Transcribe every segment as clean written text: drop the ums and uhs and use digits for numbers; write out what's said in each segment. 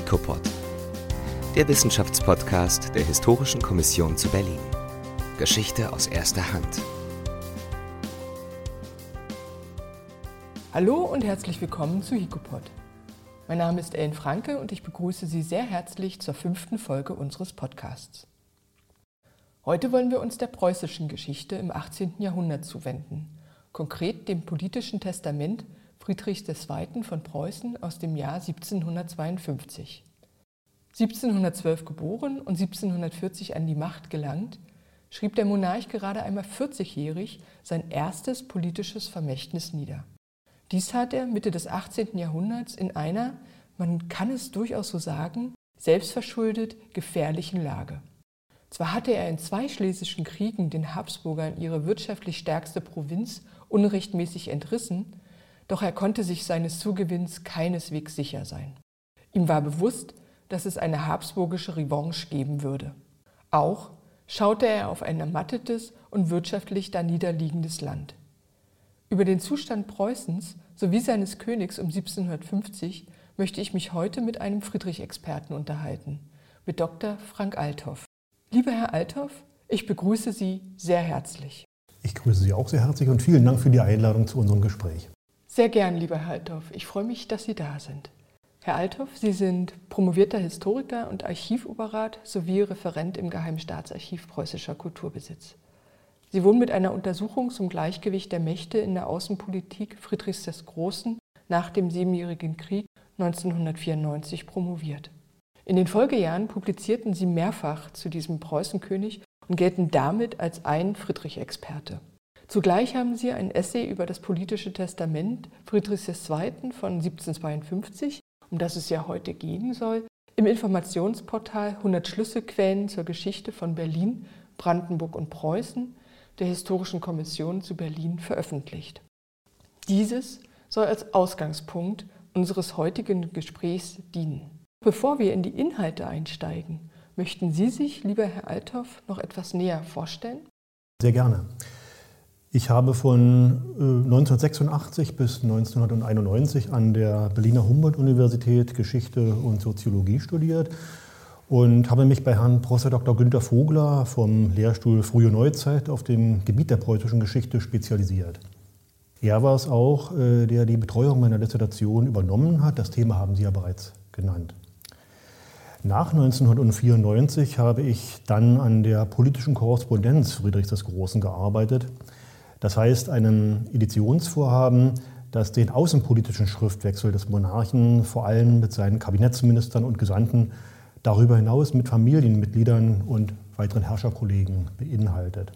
HIKOPOD, der Wissenschaftspodcast der Historischen Kommission zu Berlin. Geschichte aus erster Hand. Hallo und herzlich willkommen zu HIKOPOD. Mein Name ist Ellen Franke und ich begrüße Sie sehr herzlich zur 5. Folge unseres Podcasts. Heute wollen wir uns der preußischen Geschichte im 18. Jahrhundert zuwenden, konkret dem politischen Testament Friedrichs II. Von Preußen aus dem Jahr 1752. 1712 geboren und 1740 an die Macht gelangt, schrieb der Monarch gerade einmal 40-jährig sein erstes politisches Vermächtnis nieder. Dies tat er Mitte des 18. Jahrhunderts in einer, man kann es durchaus so sagen, selbstverschuldet gefährlichen Lage. Zwar hatte er in 2 schlesischen Kriegen den Habsburgern ihre wirtschaftlich stärkste Provinz unrechtmäßig entrissen, doch er konnte sich seines Zugewinns keineswegs sicher sein. Ihm war bewusst, dass es eine habsburgische Revanche geben würde. Auch schaute er auf ein ermattetes und wirtschaftlich darniederliegendes Land. Über den Zustand Preußens sowie seines Königs um 1750 möchte ich mich heute mit einem Friedrich-Experten unterhalten, mit Dr. Frank Althoff. Lieber Herr Althoff, ich begrüße Sie sehr herzlich. Ich grüße Sie auch sehr herzlich und vielen Dank für die Einladung zu unserem Gespräch. Sehr gern, lieber Herr Althoff. Ich freue mich, dass Sie da sind. Herr Althoff, Sie sind promovierter Historiker und Archivoberrat sowie Referent im Geheimstaatsarchiv Preußischer Kulturbesitz. Sie wurden mit einer Untersuchung zum Gleichgewicht der Mächte in der Außenpolitik Friedrichs des Großen nach dem Siebenjährigen Krieg 1994 promoviert. In den Folgejahren publizierten Sie mehrfach zu diesem Preußenkönig und gelten damit als ein Friedrich-Experte. Zugleich haben Sie ein Essay über das politische Testament Friedrichs II. Von 1752, um das es ja heute gehen soll, im Informationsportal 100 Schlüsselquellen zur Geschichte von Berlin, Brandenburg und Preußen der Historischen Kommission zu Berlin veröffentlicht. Dieses soll als Ausgangspunkt unseres heutigen Gesprächs dienen. Bevor wir in die Inhalte einsteigen, möchten Sie sich, lieber Herr Althoff, noch etwas näher vorstellen? Sehr gerne. Ich habe von 1986 bis 1991 an der Berliner Humboldt-Universität Geschichte und Soziologie studiert und habe mich bei Herrn Prof. Dr. Günter Vogler vom Lehrstuhl Frühe Neuzeit auf dem Gebiet der preußischen Geschichte spezialisiert. Er war es auch, der die Betreuung meiner Dissertation übernommen hat. Das Thema haben Sie ja bereits genannt. Nach 1994 habe ich dann an der politischen Korrespondenz Friedrichs des Großen gearbeitet. Das heißt, einem Editionsvorhaben, das den außenpolitischen Schriftwechsel des Monarchen vor allem mit seinen Kabinettsministern und Gesandten, darüber hinaus mit Familienmitgliedern und weiteren Herrscherkollegen beinhaltet.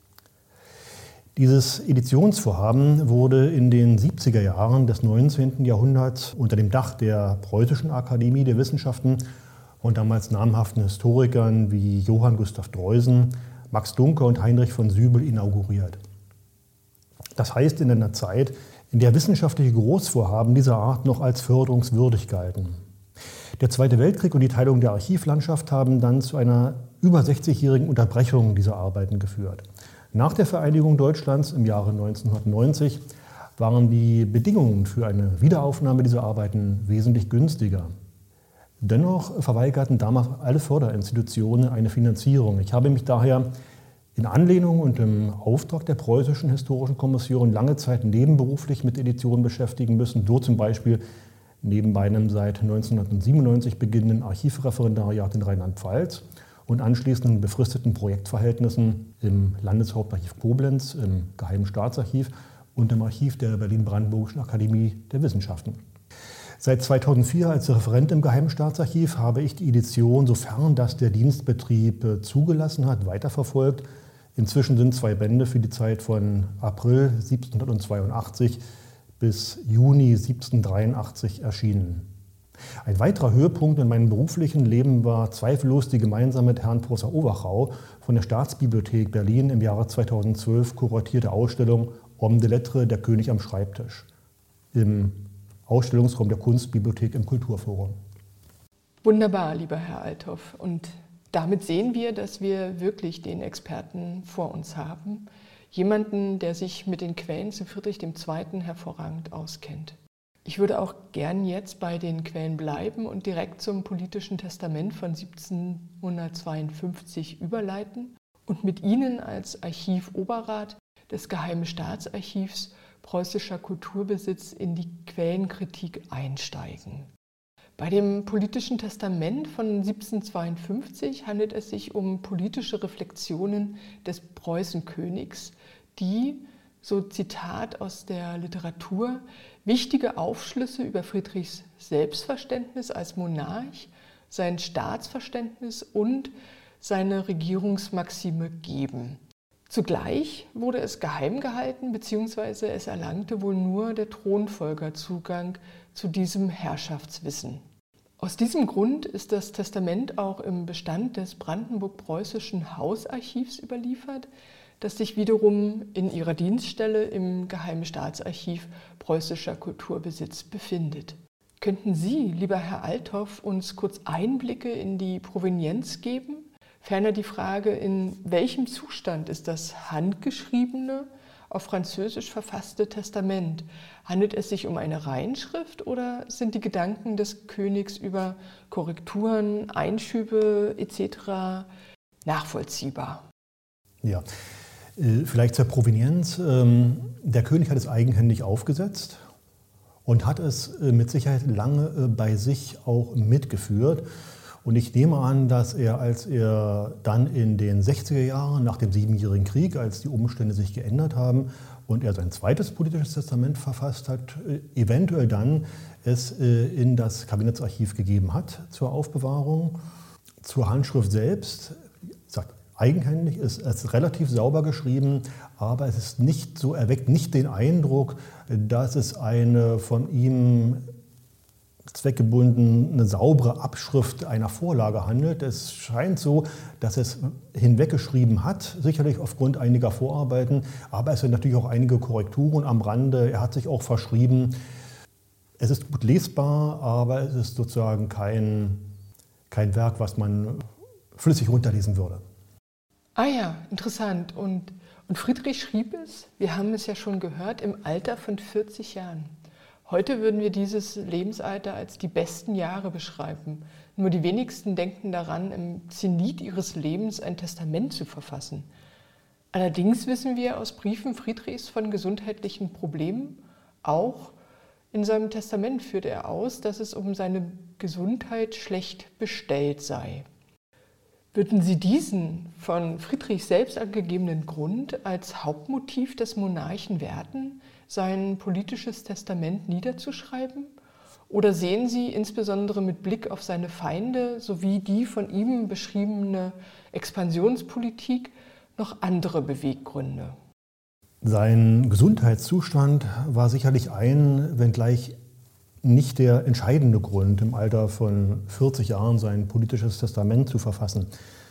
Dieses Editionsvorhaben wurde in den 70er Jahren des 19. Jahrhunderts unter dem Dach der Preußischen Akademie der Wissenschaften und damals namhaften Historikern wie Johann Gustav Dreusen, Max Duncker und Heinrich von Sübel inauguriert. Das heißt in einer Zeit, in der wissenschaftliche Großvorhaben dieser Art noch als förderungswürdig galten. Der Zweite Weltkrieg und die Teilung der Archivlandschaft haben dann zu einer über 60-jährigen Unterbrechung dieser Arbeiten geführt. Nach der Vereinigung Deutschlands im Jahre 1990 waren die Bedingungen für eine Wiederaufnahme dieser Arbeiten wesentlich günstiger. Dennoch verweigerten damals alle Förderinstitutionen eine Finanzierung. Ich habe mich daher in Anlehnung und im Auftrag der Preußischen Historischen Kommission lange Zeit nebenberuflich mit Editionen beschäftigen müssen, so zum Beispiel neben meinem seit 1997 beginnenden Archivreferendariat in Rheinland-Pfalz und anschließenden befristeten Projektverhältnissen im Landeshauptarchiv Koblenz, im Geheimen Staatsarchiv und im Archiv der Berlin-Brandenburgischen Akademie der Wissenschaften. Seit 2004 als Referent im Geheimen Staatsarchiv habe ich die Edition, sofern das der Dienstbetrieb zugelassen hat, weiterverfolgt. Inzwischen sind 2 Bände für die Zeit von April 1782 bis Juni 1783 erschienen. Ein weiterer Höhepunkt in meinem beruflichen Leben war zweifellos die gemeinsam mit Herrn Professor Overchau von der Staatsbibliothek Berlin im Jahre 2012 kuratierte Ausstellung Homme de Lettres, der König am Schreibtisch, im Ausstellungsraum der Kunstbibliothek im Kulturforum. Wunderbar, lieber Herr Althoff. Und damit sehen wir, dass wir wirklich den Experten vor uns haben. Jemanden, der sich mit den Quellen zu Friedrich II. Hervorragend auskennt. Ich würde auch gern jetzt bei den Quellen bleiben und direkt zum politischen Testament von 1752 überleiten und mit Ihnen als Archivoberrat des Geheimen Staatsarchivs Preußischer Kulturbesitz in die Quellenkritik einsteigen. Bei dem politischen Testament von 1752 handelt es sich um politische Reflexionen des Preußenkönigs, die, so Zitat aus der Literatur, wichtige Aufschlüsse über Friedrichs Selbstverständnis als Monarch, sein Staatsverständnis und seine Regierungsmaxime geben. Zugleich wurde es geheim gehalten, beziehungsweise es erlangte wohl nur der Thronfolger Zugang zu diesem Herrschaftswissen. Aus diesem Grund ist das Testament auch im Bestand des Brandenburg-Preußischen Hausarchivs überliefert, das sich wiederum in ihrer Dienststelle im Geheimen Staatsarchiv Preußischer Kulturbesitz befindet. Könnten Sie, lieber Herr Althoff, uns kurz Einblicke in die Provenienz geben? Ferner die Frage, in welchem Zustand ist das handgeschriebene, auf Französisch verfasste Testament? Handelt es sich um eine Reinschrift oder sind die Gedanken des Königs über Korrekturen, Einschübe etc. nachvollziehbar? Ja, vielleicht zur Provenienz. Der König hat es eigenhändig aufgesetzt und hat es mit Sicherheit lange bei sich auch mitgeführt. Und ich nehme an, dass er, als er dann in den 60er Jahren nach dem Siebenjährigen Krieg, als die Umstände sich geändert haben und er sein zweites politisches Testament verfasst hat, eventuell dann es in das Kabinettsarchiv gegeben hat zur Aufbewahrung. Zur Handschrift selbst, sagt eigenhändig, ist es relativ sauber geschrieben, aber es ist nicht so, erweckt nicht den Eindruck, dass es eine von ihm zweckgebunden eine saubere Abschrift einer Vorlage handelt. Es scheint so, dass es hinweggeschrieben hat, sicherlich aufgrund einiger Vorarbeiten, aber es sind natürlich auch einige Korrekturen am Rande. Er hat sich auch verschrieben. Es ist gut lesbar, aber es ist sozusagen kein Werk, was man flüssig runterlesen würde. Ah ja, interessant. Und Friedrich schrieb es, wir haben es ja schon gehört, im Alter von 40 Jahren. Heute würden wir dieses Lebensalter als die besten Jahre beschreiben. Nur die wenigsten denken daran, im Zenit ihres Lebens ein Testament zu verfassen. Allerdings wissen wir aus Briefen Friedrichs von gesundheitlichen Problemen. Auch in seinem Testament führt er aus, dass es um seine Gesundheit schlecht bestellt sei. Würden Sie diesen von Friedrich selbst angegebenen Grund als Hauptmotiv des Monarchen werten, sein politisches Testament niederzuschreiben? Oder sehen Sie insbesondere mit Blick auf seine Feinde sowie die von ihm beschriebene Expansionspolitik noch andere Beweggründe? Sein Gesundheitszustand war sicherlich ein, wenngleich nicht der entscheidende Grund, im Alter von 40 Jahren sein politisches Testament zu verfassen.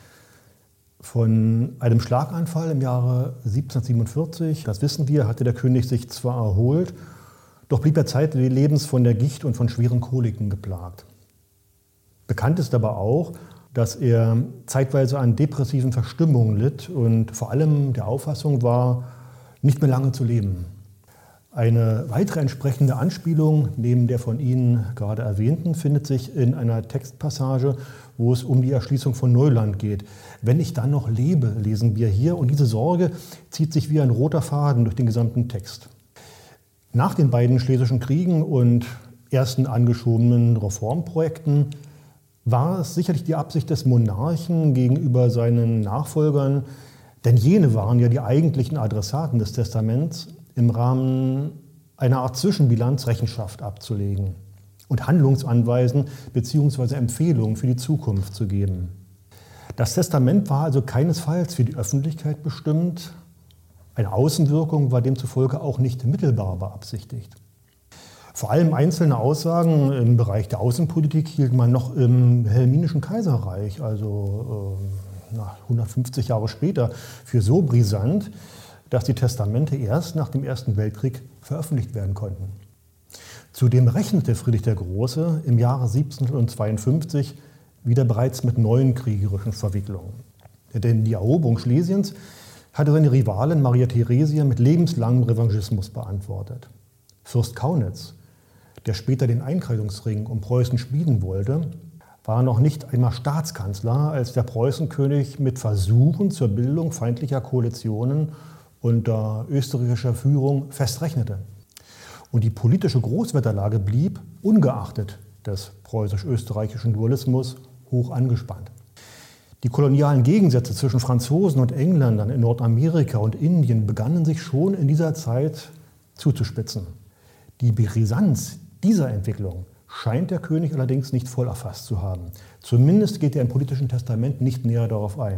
Von einem Schlaganfall im Jahre 1747, das wissen wir, hatte der König sich zwar erholt, doch blieb er zeitlebens von der Gicht und von schweren Koliken geplagt. Bekannt ist aber auch, dass er zeitweise an depressiven Verstimmungen litt und vor allem der Auffassung war, nicht mehr lange zu leben. Eine weitere entsprechende Anspielung, neben der von Ihnen gerade erwähnten, findet sich in einer Textpassage, wo es um die Erschließung von Neuland geht. Wenn ich dann noch lebe, lesen wir hier, und diese Sorge zieht sich wie ein roter Faden durch den gesamten Text. Nach den beiden Schlesischen Kriegen und ersten angeschobenen Reformprojekten war es sicherlich die Absicht des Monarchen gegenüber seinen Nachfolgern, denn jene waren ja die eigentlichen Adressaten des Testaments, im Rahmen einer Art Zwischenbilanz Rechenschaft abzulegen und Handlungsanweisen bzw. Empfehlungen für die Zukunft zu geben. Das Testament war also keinesfalls für die Öffentlichkeit bestimmt. Eine Außenwirkung war demzufolge auch nicht mittelbar beabsichtigt. Vor allem einzelne Aussagen im Bereich der Außenpolitik hielt man noch im Helminischen Kaiserreich, also 150 Jahre später, für so brisant, dass die Testamente erst nach dem Ersten Weltkrieg veröffentlicht werden konnten. Zudem rechnete Friedrich der Große im Jahre 1752 wieder bereits mit neuen kriegerischen Verwicklungen. Denn die Eroberung Schlesiens hatte seine Rivalin Maria Theresia mit lebenslangem Revanchismus beantwortet. Fürst Kaunitz, der später den Einkreisungsring um Preußen schmieden wollte, war noch nicht einmal Staatskanzler, als der Preußenkönig mit Versuchen zur Bildung feindlicher Koalitionen unter österreichischer Führung fest rechnete. Und die politische Großwetterlage blieb, ungeachtet des preußisch-österreichischen Dualismus, hoch angespannt. Die kolonialen Gegensätze zwischen Franzosen und Engländern in Nordamerika und Indien begannen sich schon in dieser Zeit zuzuspitzen. Die Brisanz dieser Entwicklung scheint der König allerdings nicht voll erfasst zu haben. Zumindest geht er im politischen Testament nicht näher darauf ein.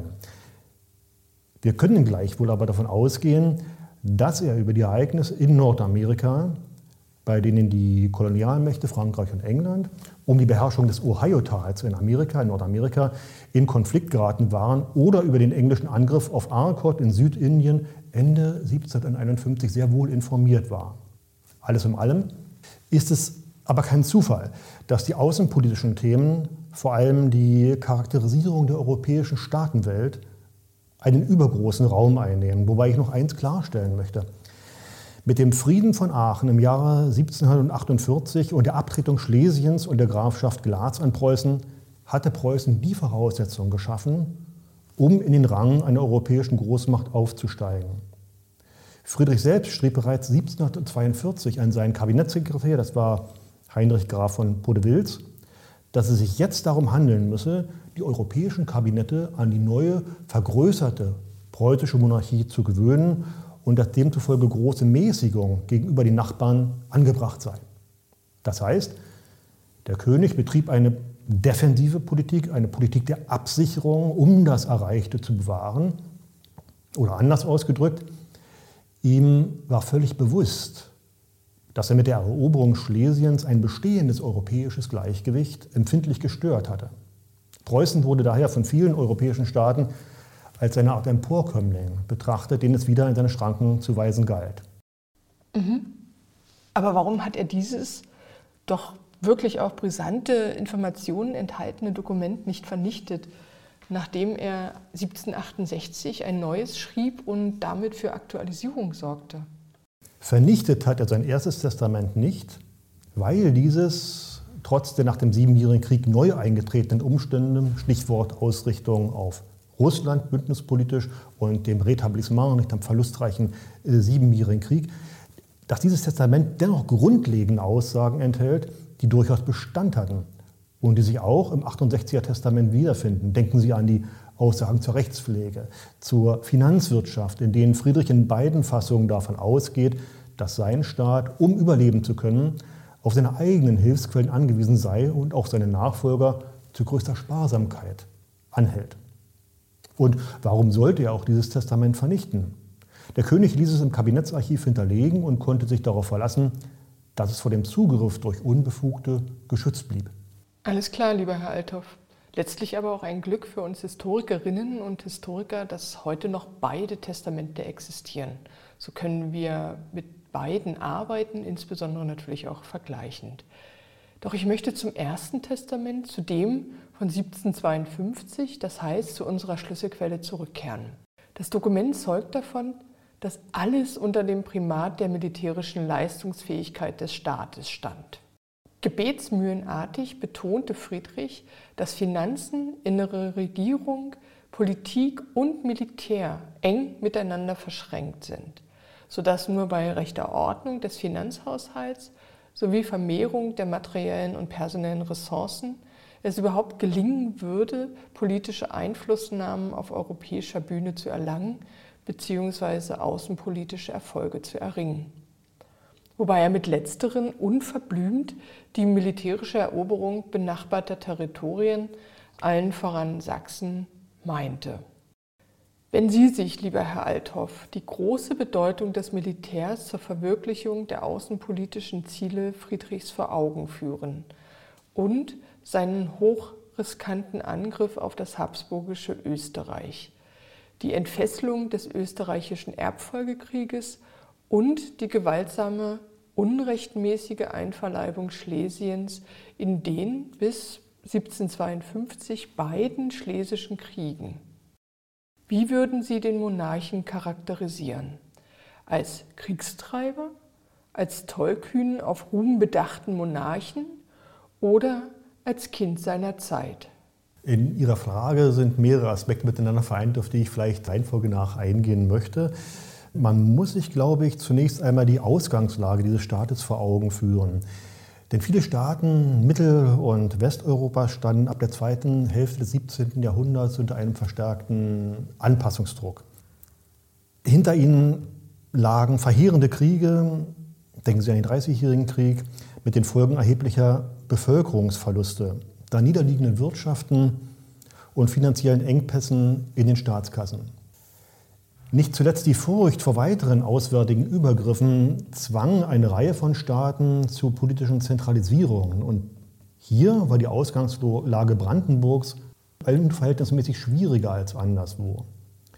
Wir können gleichwohl aber davon ausgehen, dass er über die Ereignisse in Nordamerika, bei denen die Kolonialmächte Frankreich und England um die Beherrschung des Ohio-Tals in Nordamerika, in Konflikt geraten waren oder über den englischen Angriff auf Arcot in Südindien Ende 1751 sehr wohl informiert war. Alles in allem ist es aber kein Zufall, dass die außenpolitischen Themen, vor allem die Charakterisierung der europäischen Staatenwelt, einen übergroßen Raum einnehmen. Wobei ich noch eins klarstellen möchte. Mit dem Frieden von Aachen im Jahre 1748 und der Abtretung Schlesiens und der Grafschaft Glatz an Preußen hatte Preußen die Voraussetzung geschaffen, um in den Rang einer europäischen Großmacht aufzusteigen. Friedrich selbst schrieb bereits 1742 an seinen Kabinettssekretär, das war Heinrich Graf von Podewils, dass es sich jetzt darum handeln müsse, die europäischen Kabinette an die neue, vergrößerte preußische Monarchie zu gewöhnen und dass demzufolge große Mäßigung gegenüber den Nachbarn angebracht sei. Das heißt, der König betrieb eine defensive Politik, eine Politik der Absicherung, um das Erreichte zu bewahren. Oder anders ausgedrückt, ihm war völlig bewusst, dass er mit der Eroberung Schlesiens ein bestehendes europäisches Gleichgewicht empfindlich gestört hatte. Preußen wurde daher von vielen europäischen Staaten als eine Art Emporkömmling betrachtet, den es wieder in seine Schranken zu weisen galt. Aber warum hat er dieses doch wirklich auch brisante Informationen enthaltene Dokument nicht vernichtet, nachdem er 1768 ein neues schrieb und damit für Aktualisierung sorgte? Vernichtet hat er sein erstes Testament nicht, weil dieses trotz der nach dem Siebenjährigen Krieg neu eingetretenen Umstände, Stichwort Ausrichtung auf Russland bündnispolitisch und dem Retablissement, nicht am verlustreichen Siebenjährigen Krieg, dass dieses Testament dennoch grundlegende Aussagen enthält, die durchaus Bestand hatten und die sich auch im 68er Testament wiederfinden. Denken Sie an die Aussagen zur Rechtspflege, zur Finanzwirtschaft, in denen Friedrich in beiden Fassungen davon ausgeht, dass sein Staat, um überleben zu können, auf seine eigenen Hilfsquellen angewiesen sei und auch seine Nachfolger zu größter Sparsamkeit anhält. Und warum sollte er auch dieses Testament vernichten? Der König ließ es im Kabinettsarchiv hinterlegen und konnte sich darauf verlassen, dass es vor dem Zugriff durch Unbefugte geschützt blieb. Alles klar, lieber Herr Althoff. Letztlich aber auch ein Glück für uns Historikerinnen und Historiker, dass heute noch beide Testamente existieren. So können wir mit beiden arbeiten, insbesondere natürlich auch vergleichend. Doch ich möchte zum ersten Testament, zu dem von 1752, das heißt zu unserer Schlüsselquelle, zurückkehren. Das Dokument zeugt davon, dass alles unter dem Primat der militärischen Leistungsfähigkeit des Staates stand. Gebetsmühlenartig betonte Friedrich, dass Finanzen, innere Regierung, Politik und Militär eng miteinander verschränkt sind, sodass nur bei rechter Ordnung des Finanzhaushalts sowie Vermehrung der materiellen und personellen Ressourcen es überhaupt gelingen würde, politische Einflussnahmen auf europäischer Bühne zu erlangen bzw. außenpolitische Erfolge zu erringen. Wobei er mit letzteren unverblümt die militärische Eroberung benachbarter Territorien, allen voran Sachsen, meinte. Wenn Sie sich, lieber Herr Althoff, die große Bedeutung des Militärs zur Verwirklichung der außenpolitischen Ziele Friedrichs vor Augen führen und seinen hochriskanten Angriff auf das habsburgische Österreich, die Entfesselung des österreichischen Erbfolgekrieges und die gewaltsame, unrechtmäßige Einverleibung Schlesiens in den bis 1752 beiden schlesischen Kriegen. Wie würden Sie den Monarchen charakterisieren? Als Kriegstreiber, als tollkühnen, auf Ruhm bedachten Monarchen oder als Kind seiner Zeit? In Ihrer Frage sind mehrere Aspekte miteinander vereint, auf die ich vielleicht Reihenfolge nach eingehen möchte. Man muss sich, glaube ich, zunächst einmal die Ausgangslage dieses Staates vor Augen führen. Denn viele Staaten Mittel- und Westeuropas standen ab der zweiten Hälfte des 17. Jahrhunderts unter einem verstärkten Anpassungsdruck. Hinter ihnen lagen verheerende Kriege, denken Sie an den Dreißigjährigen Krieg, mit den Folgen erheblicher Bevölkerungsverluste, da niederliegenden Wirtschaften und finanziellen Engpässen in den Staatskassen. Nicht zuletzt die Furcht vor weiteren auswärtigen Übergriffen zwang eine Reihe von Staaten zu politischen Zentralisierungen. Und hier war die Ausgangslage Brandenburgs verhältnismäßig schwieriger als anderswo.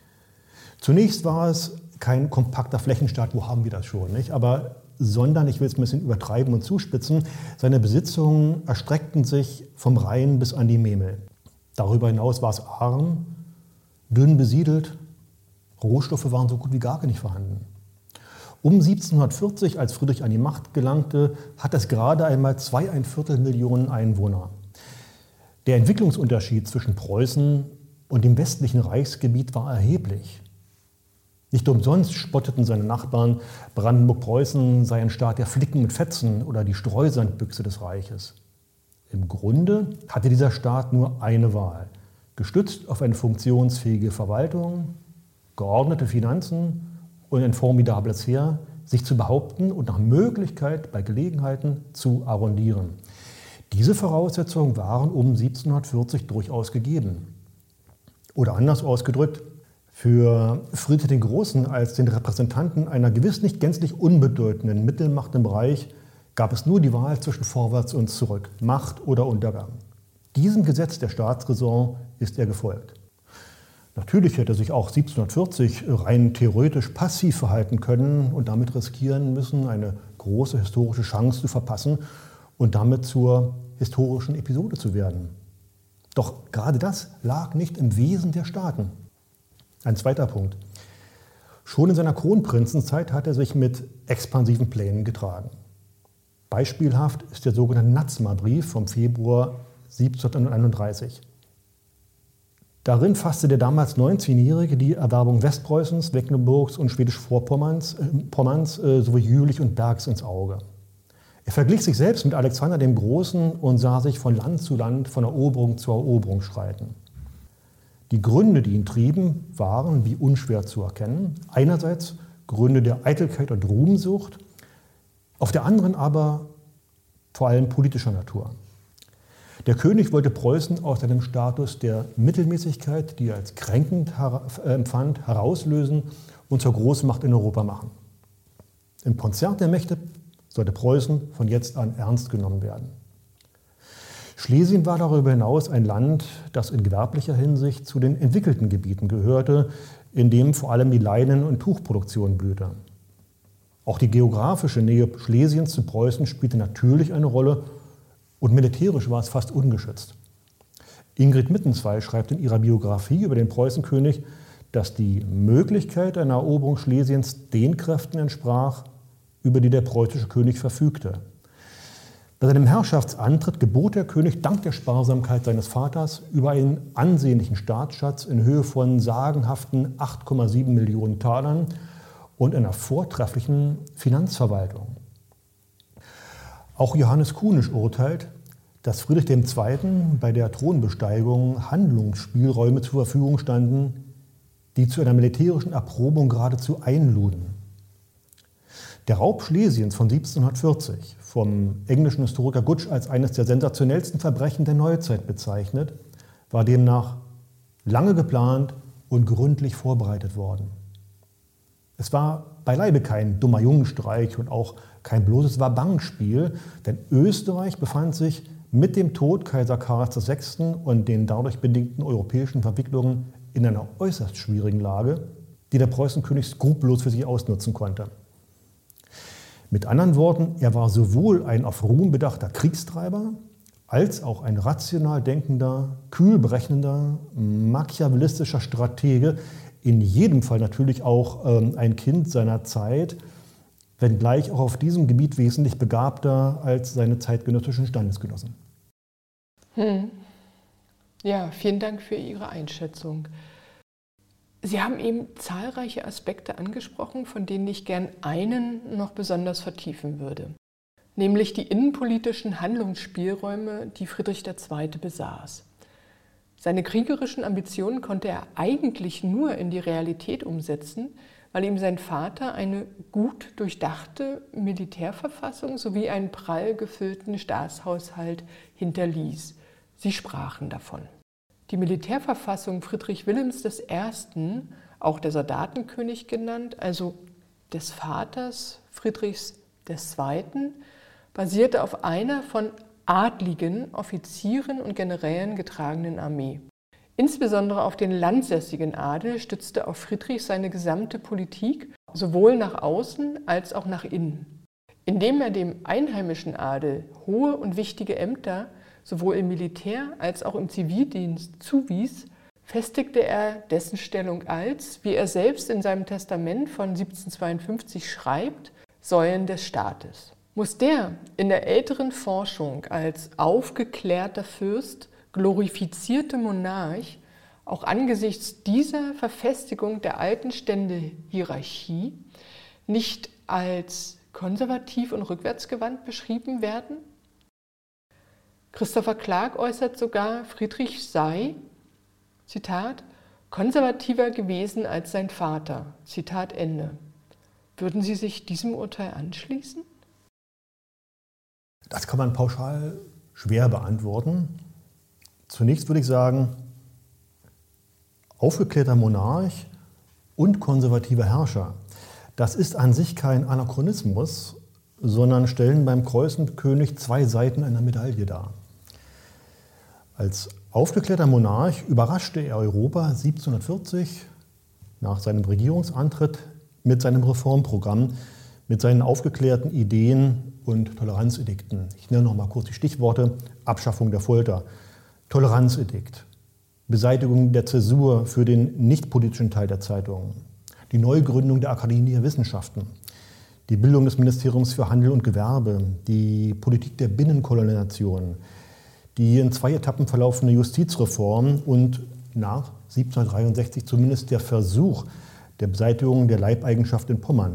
Zunächst war es kein kompakter Flächenstaat, wo haben wir das schon, nicht? Sondern, ich will es ein bisschen übertreiben und zuspitzen, seine Besitzungen erstreckten sich vom Rhein bis an die Memel. Darüber hinaus war es arm, dünn besiedelt, Rohstoffe waren so gut wie gar nicht vorhanden. Um 1740, als Friedrich an die Macht gelangte, hat es gerade einmal 2,25 Millionen Einwohner. Der Entwicklungsunterschied zwischen Preußen und dem westlichen Reichsgebiet war erheblich. Nicht umsonst spotteten seine Nachbarn, Brandenburg-Preußen sei ein Staat der Flicken mit Fetzen oder die Streusandbüchse des Reiches. Im Grunde hatte dieser Staat nur eine Wahl: gestützt auf eine funktionsfähige Verwaltung, geordnete Finanzen und ein formidables Heer, sich zu behaupten und nach Möglichkeit bei Gelegenheiten zu arrondieren. Diese Voraussetzungen waren um 1740 durchaus gegeben. Oder anders ausgedrückt, für Friedrich den Großen als den Repräsentanten einer gewiss nicht gänzlich unbedeutenden Mittelmacht im Reich gab es nur die Wahl zwischen Vorwärts und Zurück, Macht oder Untergang. Diesem Gesetz der Staatsräson ist er gefolgt. Natürlich hätte er sich auch 1740 rein theoretisch passiv verhalten können und damit riskieren müssen, eine große historische Chance zu verpassen und damit zur historischen Episode zu werden. Doch gerade das lag nicht im Wesen der Staaten. Ein zweiter Punkt. Schon in seiner Kronprinzenzeit hat er sich mit expansiven Plänen getragen. Beispielhaft ist der sogenannte Natzmer-Brief vom Februar 1731. Darin fasste der damals 19-Jährige die Erwerbung Westpreußens, Mecklenburgs und Schwedisch-Vorpommerns sowie Jülich und Bergs ins Auge. Er verglich sich selbst mit Alexander dem Großen und sah sich von Land zu Land, von Eroberung zu Eroberung schreiten. Die Gründe, die ihn trieben, waren, wie unschwer zu erkennen, einerseits Gründe der Eitelkeit und Ruhmsucht, auf der anderen aber vor allem politischer Natur. Der König wollte Preußen aus seinem Status der Mittelmäßigkeit, die er als kränkend empfand, herauslösen und zur Großmacht in Europa machen. Im Konzert der Mächte sollte Preußen von jetzt an ernst genommen werden. Schlesien war darüber hinaus ein Land, das in gewerblicher Hinsicht zu den entwickelten Gebieten gehörte, in dem vor allem die Leinen- und Tuchproduktion blühte. Auch die geografische Nähe Schlesiens zu Preußen spielte natürlich eine Rolle und militärisch war es fast ungeschützt. Ingrid Mittenzweig schreibt in ihrer Biografie über den Preußenkönig, dass die Möglichkeit einer Eroberung Schlesiens den Kräften entsprach, über die der preußische König verfügte. Bei seinem Herrschaftsantritt gebot der König dank der Sparsamkeit seines Vaters über einen ansehnlichen Staatsschatz in Höhe von sagenhaften 8,7 Millionen Talern und einer vortrefflichen Finanzverwaltung. Auch Johannes Kuhnisch urteilt, dass Friedrich II. Bei der Thronbesteigung Handlungsspielräume zur Verfügung standen, die zu einer militärischen Erprobung geradezu einluden. Der Raub Schlesiens von 1740, vom englischen Historiker Gutsch als eines der sensationellsten Verbrechen der Neuzeit bezeichnet, war demnach lange geplant und gründlich vorbereitet worden. Es war beileibe kein dummer Jungenstreich und auch kein bloßes Wabangspiel, denn Österreich befand sich mit dem Tod Kaiser Karls VI. Und den dadurch bedingten europäischen Verwicklungen in einer äußerst schwierigen Lage, die der Preußenkönig skrupellos für sich ausnutzen konnte. Mit anderen Worten, er war sowohl ein auf Ruhm bedachter Kriegstreiber, als auch ein rational denkender, kühl berechnender, machiavellistischer Stratege, in jedem Fall natürlich auch ein Kind seiner Zeit, wenngleich auch auf diesem Gebiet wesentlich begabter als seine zeitgenössischen Standesgenossen. Ja, vielen Dank für Ihre Einschätzung. Sie haben eben zahlreiche Aspekte angesprochen, von denen ich gern einen noch besonders vertiefen würde, nämlich die innenpolitischen Handlungsspielräume, die Friedrich II. Besaß. Seine kriegerischen Ambitionen konnte er eigentlich nur in die Realität umsetzen, weil ihm sein Vater eine gut durchdachte Militärverfassung sowie einen prall gefüllten Staatshaushalt hinterließ. Sie sprachen davon. Die Militärverfassung Friedrich Wilhelms I., auch der Soldatenkönig genannt, also des Vaters Friedrichs II., basierte auf einer von adligen Offizieren und Generälen getragenen Armee. Insbesondere auf den landsässigen Adel stützte auch Friedrich seine gesamte Politik, sowohl nach außen als auch nach innen. Indem er dem einheimischen Adel hohe und wichtige Ämter sowohl im Militär als auch im Zivildienst zuwies, festigte er dessen Stellung als, wie er selbst in seinem Testament von 1752 schreibt, Säulen des Staates. Muss der in der älteren Forschung als aufgeklärter Fürst glorifizierte Monarch auch angesichts dieser Verfestigung der alten Ständehierarchie nicht als konservativ und rückwärtsgewandt beschrieben werden? Christopher Clark äußert sogar, Friedrich sei, Zitat, konservativer gewesen als sein Vater. Zitat Ende. Würden Sie sich diesem Urteil anschließen? Das kann man pauschal schwer beantworten. Zunächst würde ich sagen, aufgeklärter Monarch und konservativer Herrscher, das ist an sich kein Anachronismus, sondern stellen beim Preußenkönig zwei Seiten einer Medaille dar. Als aufgeklärter Monarch überraschte er Europa 1740 nach seinem Regierungsantritt mit seinem Reformprogramm, mit seinen aufgeklärten Ideen und Toleranzedikten. Ich nenne noch mal kurz die Stichworte: Abschaffung der Folter, Toleranzedikt, Beseitigung der Zäsur für den nichtpolitischen Teil der Zeitungen, die Neugründung der Akademie der Wissenschaften, die Bildung des Ministeriums für Handel und Gewerbe, die Politik der Binnenkolonisation, die in 2 Etappen verlaufende Justizreform und nach 1763 zumindest der Versuch der Beseitigung der Leibeigenschaft in Pommern.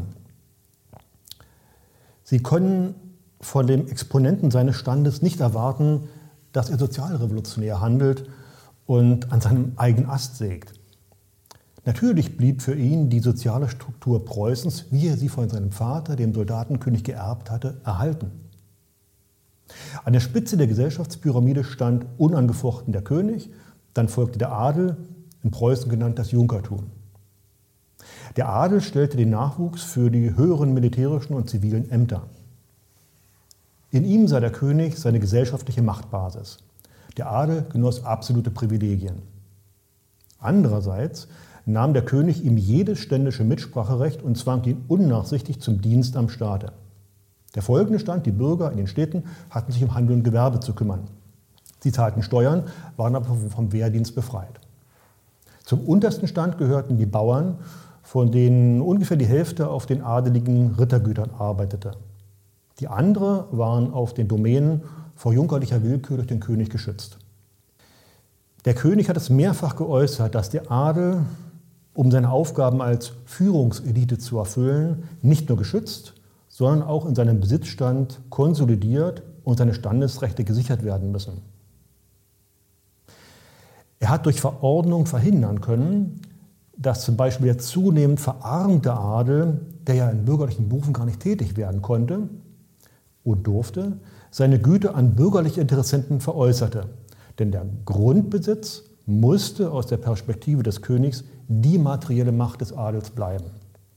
Sie können von dem Exponenten seines Standes nicht erwarten, dass er sozialrevolutionär handelt und an seinem eigenen Ast sägt. Natürlich blieb für ihn die soziale Struktur Preußens, wie er sie von seinem Vater, dem Soldatenkönig, geerbt hatte, erhalten. An der Spitze der Gesellschaftspyramide stand unangefochten der König, dann folgte der Adel, in Preußen genannt das Junkertum. Der Adel stellte den Nachwuchs für die höheren militärischen und zivilen Ämter. In ihm sah der König seine gesellschaftliche Machtbasis. Der Adel genoss absolute Privilegien. Andererseits nahm der König ihm jedes ständische Mitspracherecht und zwang ihn unnachsichtig zum Dienst am Staate. Der folgende Stand: Die Bürger in den Städten hatten sich um Handel und Gewerbe zu kümmern. Sie zahlten Steuern, waren aber vom Wehrdienst befreit. Zum untersten Stand gehörten die Bauern, von denen ungefähr die Hälfte auf den adeligen Rittergütern arbeitete. Die andere waren auf den Domänen vor junkerlicher Willkür durch den König geschützt. Der König hat es mehrfach geäußert, dass der Adel, um seine Aufgaben als Führungselite zu erfüllen, nicht nur geschützt, sondern auch in seinem Besitzstand konsolidiert und seine Standesrechte gesichert werden müssen. Er hat durch Verordnung verhindern können, dass zum Beispiel der zunehmend verarmte Adel, der ja in bürgerlichen Berufen gar nicht tätig werden konnte und durfte, seine Güter an bürgerliche Interessenten veräußerte. Denn der Grundbesitz musste aus der Perspektive des Königs die materielle Macht des Adels bleiben.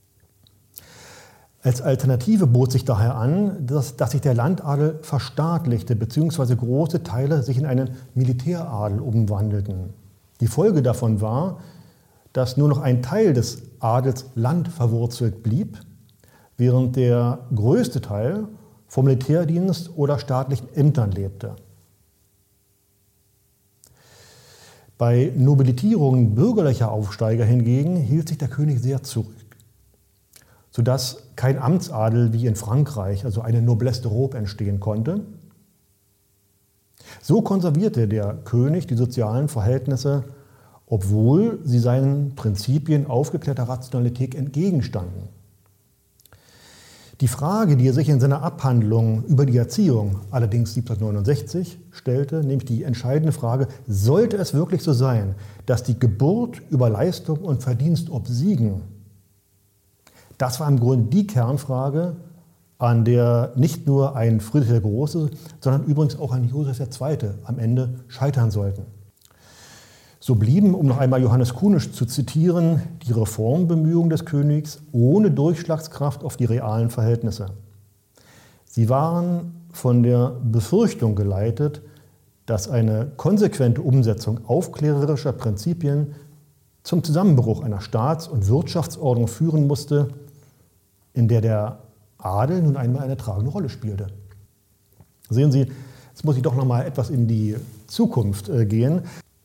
Als Alternative bot sich daher an, dass sich der Landadel verstaatlichte bzw. große Teile sich in einen Militäradel umwandelten. Die Folge davon war, dass nur noch ein Teil des Adels landverwurzelt blieb, während der größte Teil vom Militärdienst oder staatlichen Ämtern lebte. Bei Nobilitierungen bürgerlicher Aufsteiger hingegen hielt sich der König sehr zurück. sodass kein Amtsadel wie in Frankreich, also eine Noblesse d'Europe, entstehen konnte. So konservierte der König die sozialen Verhältnisse, obwohl sie seinen Prinzipien aufgeklärter Rationalität entgegenstanden. Die Frage, die er sich in seiner Abhandlung über die Erziehung, allerdings 1769, stellte, nämlich die entscheidende Frage, sollte es wirklich so sein, dass die Geburt über Leistung und Verdienst obsiegen? Das war im Grunde die Kernfrage, an der nicht nur ein Friedrich der Große, sondern übrigens auch ein Joseph II. Am Ende scheitern sollten. So blieben, um noch einmal Johannes Kuhnisch zu zitieren, die Reformbemühungen des Königs ohne Durchschlagskraft auf die realen Verhältnisse. Sie waren von der Befürchtung geleitet, dass eine konsequente Umsetzung aufklärerischer Prinzipien zum Zusammenbruch einer Staats- und Wirtschaftsordnung führen musste, in der der Adel nun einmal eine tragende Rolle spielte. Sehen Sie, jetzt muss ich doch noch mal etwas in die Zukunft gehen.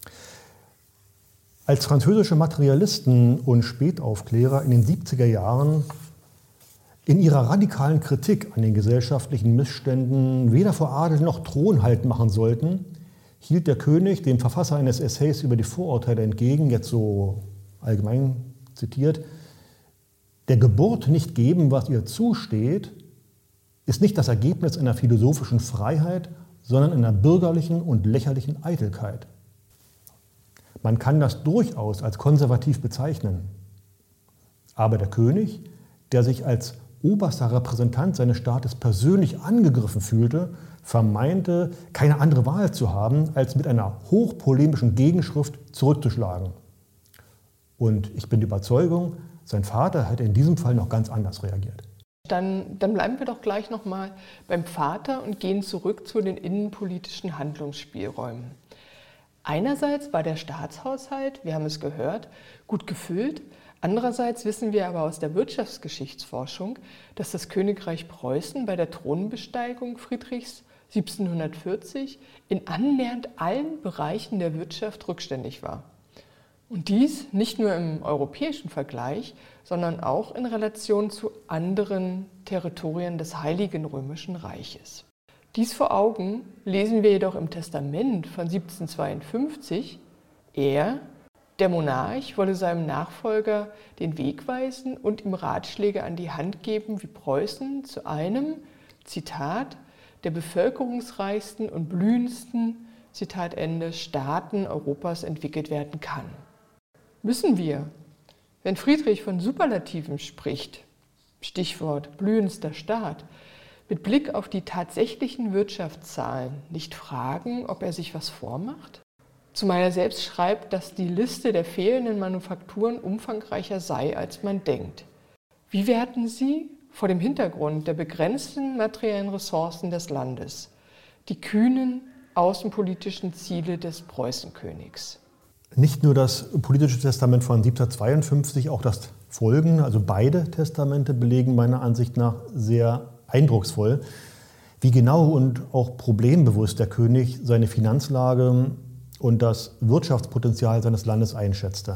Als französische Materialisten und Spätaufklärer in den 70er Jahren in ihrer radikalen Kritik an den gesellschaftlichen Missständen weder vor Adel noch Thron Halt machen sollten, hielt der König dem Verfasser eines Essays über die Vorurteile entgegen, jetzt so allgemein zitiert: Der Geburt nicht geben, was ihr zusteht, ist nicht das Ergebnis einer philosophischen Freiheit, sondern einer bürgerlichen und lächerlichen Eitelkeit. Man kann das durchaus als konservativ bezeichnen. Aber der König, der sich als oberster Repräsentant seines Staates persönlich angegriffen fühlte, vermeinte, keine andere Wahl zu haben, als mit einer hochpolemischen Gegenschrift zurückzuschlagen. Und ich bin der Überzeugung, sein Vater hätte in diesem Fall noch ganz anders reagiert. Dann bleiben wir doch gleich nochmal beim Vater und gehen zurück zu den innenpolitischen Handlungsspielräumen. Einerseits war der Staatshaushalt, wir haben es gehört, gut gefüllt. Andererseits wissen wir aber aus der Wirtschaftsgeschichtsforschung, dass das Königreich Preußen bei der Thronbesteigung Friedrichs 1740 in annähernd allen Bereichen der Wirtschaft rückständig war. Und dies nicht nur im europäischen Vergleich, sondern auch in Relation zu anderen Territorien des Heiligen Römischen Reiches. Dies vor Augen lesen wir jedoch im Testament von 1752, er, der Monarch, wolle seinem Nachfolger den Weg weisen und ihm Ratschläge an die Hand geben, wie Preußen zu einem, Zitat, der bevölkerungsreichsten und blühendsten, Zitat Ende, Staaten Europas entwickelt werden kann. Müssen wir, wenn Friedrich von Superlativen spricht, Stichwort blühendster Staat, mit Blick auf die tatsächlichen Wirtschaftszahlen nicht fragen, ob er sich was vormacht? Zumal er selbst schreibt, dass die Liste der fehlenden Manufakturen umfangreicher sei, als man denkt. Wie werten Sie vor dem Hintergrund der begrenzten materiellen Ressourcen des Landes die kühnen außenpolitischen Ziele des Preußenkönigs? Nicht nur das politische Testament von 1752, auch das folgende, also beide Testamente belegen meiner Ansicht nach sehr eindrucksvoll, wie genau und auch problembewusst der König seine Finanzlage und das Wirtschaftspotenzial seines Landes einschätzte.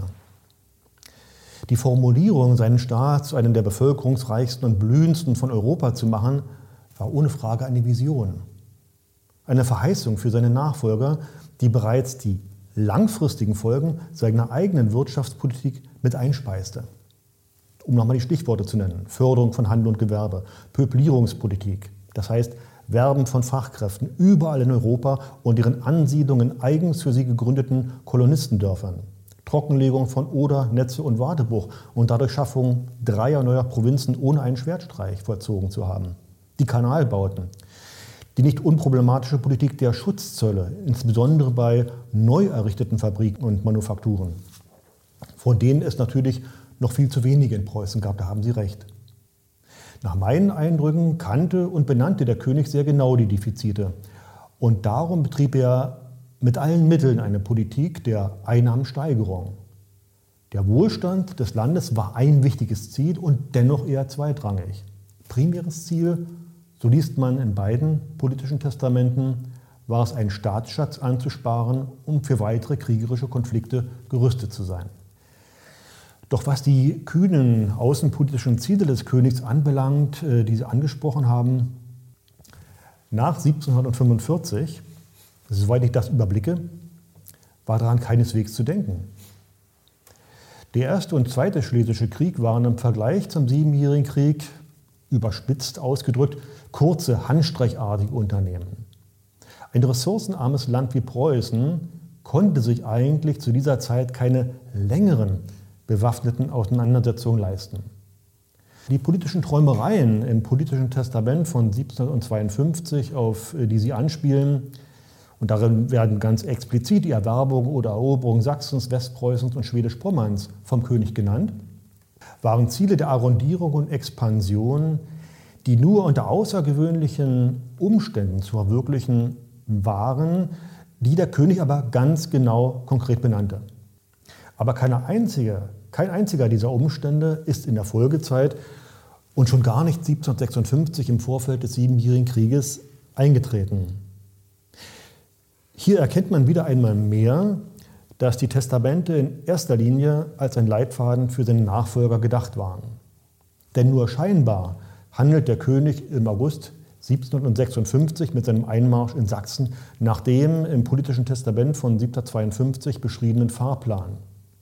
Die Formulierung, seinen Staat zu einem der bevölkerungsreichsten und blühendsten von Europa zu machen, war ohne Frage eine Vision. Eine Verheißung für seine Nachfolger, die bereits die langfristigen Folgen seiner eigenen Wirtschaftspolitik mit einspeiste. Um nochmal die Stichworte zu nennen: Förderung von Handel und Gewerbe, Peuplierungspolitik, das heißt Werben von Fachkräften überall in Europa und deren Ansiedlung in eigens für sie gegründeten Kolonistendörfern, Trockenlegung von Oder, Netze und Wartburg und dadurch Schaffung 3 neuer Provinzen ohne einen Schwertstreich vollzogen zu haben, die Kanalbauten, die nicht unproblematische Politik der Schutzzölle, insbesondere bei neu errichteten Fabriken und Manufakturen, von denen es natürlich noch viel zu wenige in Preußen gab, da haben Sie recht. Nach meinen Eindrücken kannte und benannte der König sehr genau die Defizite. Und darum betrieb er mit allen Mitteln eine Politik der Einnahmensteigerung. Der Wohlstand des Landes war ein wichtiges Ziel und dennoch eher zweitrangig. Primäres Ziel, so liest man in beiden politischen Testamenten, war es, einen Staatsschatz anzusparen, um für weitere kriegerische Konflikte gerüstet zu sein. Doch was die kühnen außenpolitischen Ziele des Königs anbelangt, die Sie angesprochen haben, nach 1745, soweit ich das überblicke, war daran keineswegs zu denken. Der Erste und Zweite Schlesische Krieg waren im Vergleich zum Siebenjährigen Krieg, überspitzt ausgedrückt, kurze, handstreichartige Unternehmen. Ein ressourcenarmes Land wie Preußen konnte sich eigentlich zu dieser Zeit keine längeren bewaffneten Auseinandersetzungen leisten. Die politischen Träumereien im politischen Testament von 1752, auf die Sie anspielen, und darin werden ganz explizit die Erwerbung oder Eroberung Sachsens, Westpreußens und Schwedisch-Pommerns vom König genannt, waren Ziele der Arrondierung und Expansion, die nur unter außergewöhnlichen Umständen zu verwirklichen waren, die der König aber ganz genau konkret benannte. Aber kein einziger dieser Umstände ist in der Folgezeit und schon gar nicht 1756 im Vorfeld des Siebenjährigen Krieges eingetreten. Hier erkennt man wieder einmal mehr, dass die Testamente in erster Linie als ein Leitfaden für seine Nachfolger gedacht waren. Denn nur scheinbar handelt der König im August 1756 mit seinem Einmarsch in Sachsen nach dem im politischen Testament von 1752 beschriebenen Fahrplan.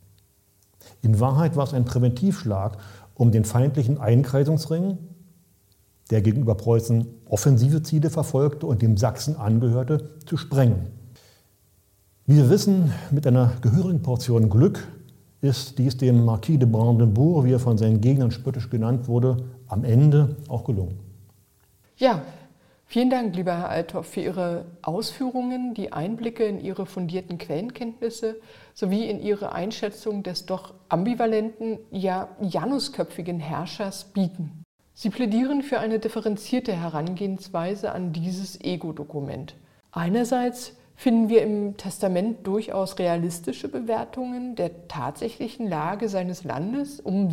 In Wahrheit war es ein Präventivschlag, um den feindlichen Einkreisungsring, der gegenüber Preußen offensive Ziele verfolgte und dem Sachsen angehörte, zu sprengen. Wie wir wissen, mit einer gehörigen Portion Glück ist dies dem Marquis de Brandebourg, wie er von seinen Gegnern spöttisch genannt wurde, am Ende auch gelungen. Ja, vielen Dank, lieber Herr Althoff, für Ihre Ausführungen, die Einblicke in Ihre fundierten Quellenkenntnisse sowie in Ihre Einschätzung des doch ambivalenten, ja janusköpfigen Herrschers bieten. Sie plädieren für eine differenzierte Herangehensweise an dieses Ego-Dokument. Einerseits finden wir im Testament durchaus realistische Bewertungen der tatsächlichen Lage seines Landes um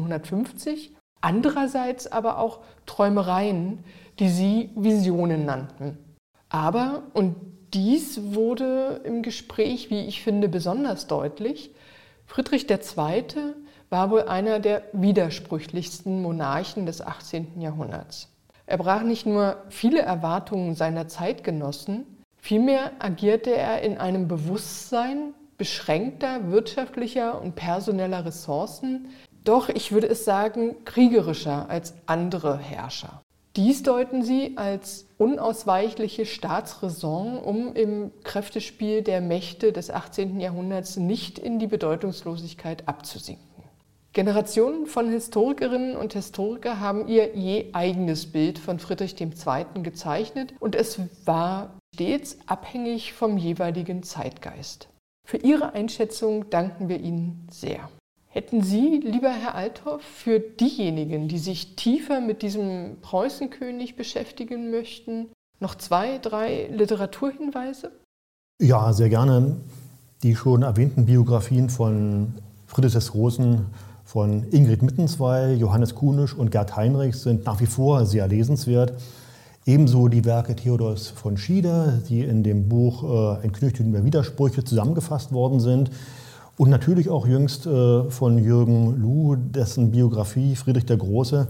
1750, andererseits aber auch Träumereien, die Sie Visionen nannten. Aber, und dies wurde im Gespräch, wie ich finde, besonders deutlich, Friedrich II. War wohl einer der widersprüchlichsten Monarchen des 18. Jahrhunderts. Er brach nicht nur viele Erwartungen seiner Zeitgenossen, vielmehr agierte er in einem Bewusstsein beschränkter wirtschaftlicher und personeller Ressourcen, doch, ich würde es sagen, kriegerischer als andere Herrscher. Dies deuten sie als unausweichliche Staatsräson, um im Kräftespiel der Mächte des 18. Jahrhunderts nicht in die Bedeutungslosigkeit abzusinken. Generationen von Historikerinnen und Historiker haben ihr je eigenes Bild von Friedrich II. Gezeichnet und es war stets abhängig vom jeweiligen Zeitgeist. Für Ihre Einschätzung danken wir Ihnen sehr. Hätten Sie, lieber Herr Althoff, für diejenigen, die sich tiefer mit diesem Preußenkönig beschäftigen möchten, noch 2, 3 Literaturhinweise? Ja, sehr gerne. Die schon erwähnten Biografien von Friedrich des Großen, von Ingrid Mittenzweig, Johannes Kuhnisch und Gerd Heinrichs sind nach wie vor sehr lesenswert. Ebenso die Werke Theodors von Schieder, die in dem Buch Ein Knüchtchen über Widersprüche zusammengefasst worden sind. Und natürlich auch jüngst von Jürgen Luh, dessen Biografie Friedrich der Große,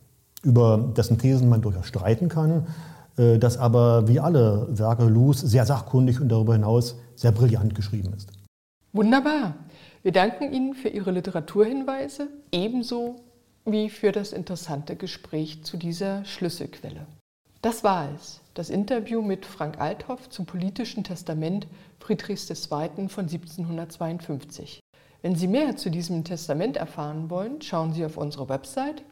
über dessen Thesen man durchaus streiten kann, das aber wie alle Werke Luhs sehr sachkundig und darüber hinaus sehr brillant geschrieben ist. Wunderbar. Wir danken Ihnen für Ihre Literaturhinweise, ebenso wie für das interessante Gespräch zu dieser Schlüsselquelle. Das war es, das Interview mit Frank Althoff zum politischen Testament Friedrichs II. Von 1752. Wenn Sie mehr zu diesem Testament erfahren wollen, schauen Sie auf unsere Website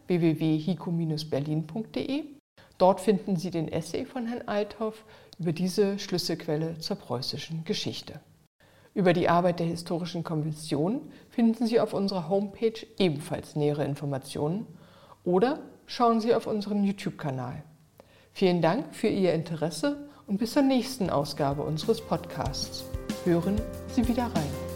www.hico-berlin.de. Dort finden Sie den Essay von Herrn Althoff über diese Schlüsselquelle zur preußischen Geschichte. Über die Arbeit der Historischen Kommission finden Sie auf unserer Homepage ebenfalls nähere Informationen oder schauen Sie auf unseren YouTube-Kanal. Vielen Dank für Ihr Interesse und bis zur nächsten Ausgabe unseres Podcasts. Hören Sie wieder rein.